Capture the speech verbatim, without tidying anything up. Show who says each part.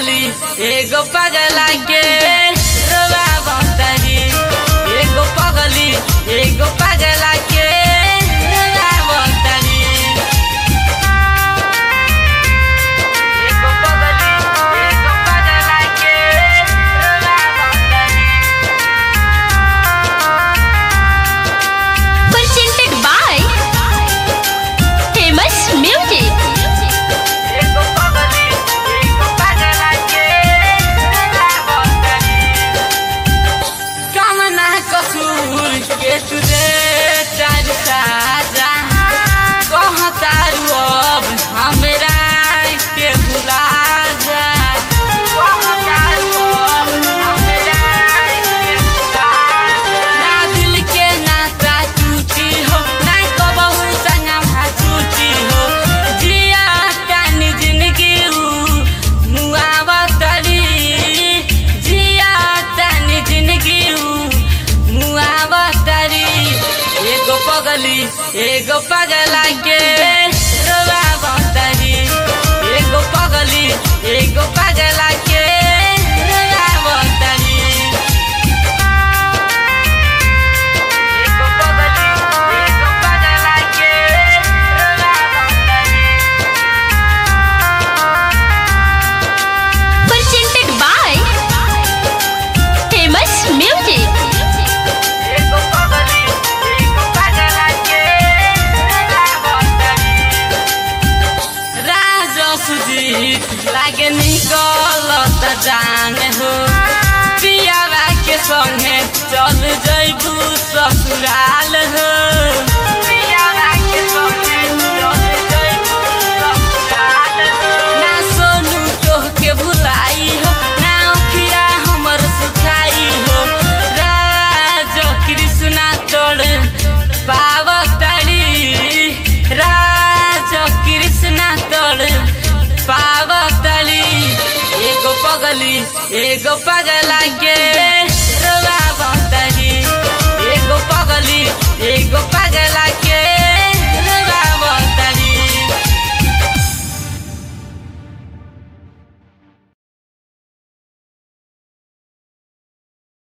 Speaker 1: पगली एगो पगला के रोवावतारी एगो पगली एगो पगला के रोवावतारी एगो पगली एगो पगला के रोवावतारी।
Speaker 2: Presented by Famous Music।
Speaker 1: के तुझे चार साजा कहतारू अब हमरा के भुला जा कहतारू अब हमरा के भुला जा। ना दिल के नाता टूटी हो ना कबहू संगमा टूटी हो जिया तानी जिंदगी मुआवतारी जिया तानी जिंदगी मुआवतारी एगो पगली एगो पगला के रोवावतारी एगो पगली एगो पगला के रोवावतारी एगो पगली एगो पगला के रोवावतारी।
Speaker 2: Presented by Famous Music।
Speaker 1: लागे निकलत जान हो पियावा के संगे चल जइबू ससुराल हो पियावा के संगे चल जइबू ससुराल हो। ना सोनू तोह के भुलाई हो ना अखिया हमर सुखाई हो राज कृष्णा तोड़ पावतारी राज कृष्णा तोड़ पावतारी एगो पगली एगो पगला के रोवावतारी एगो पगली एगो पगला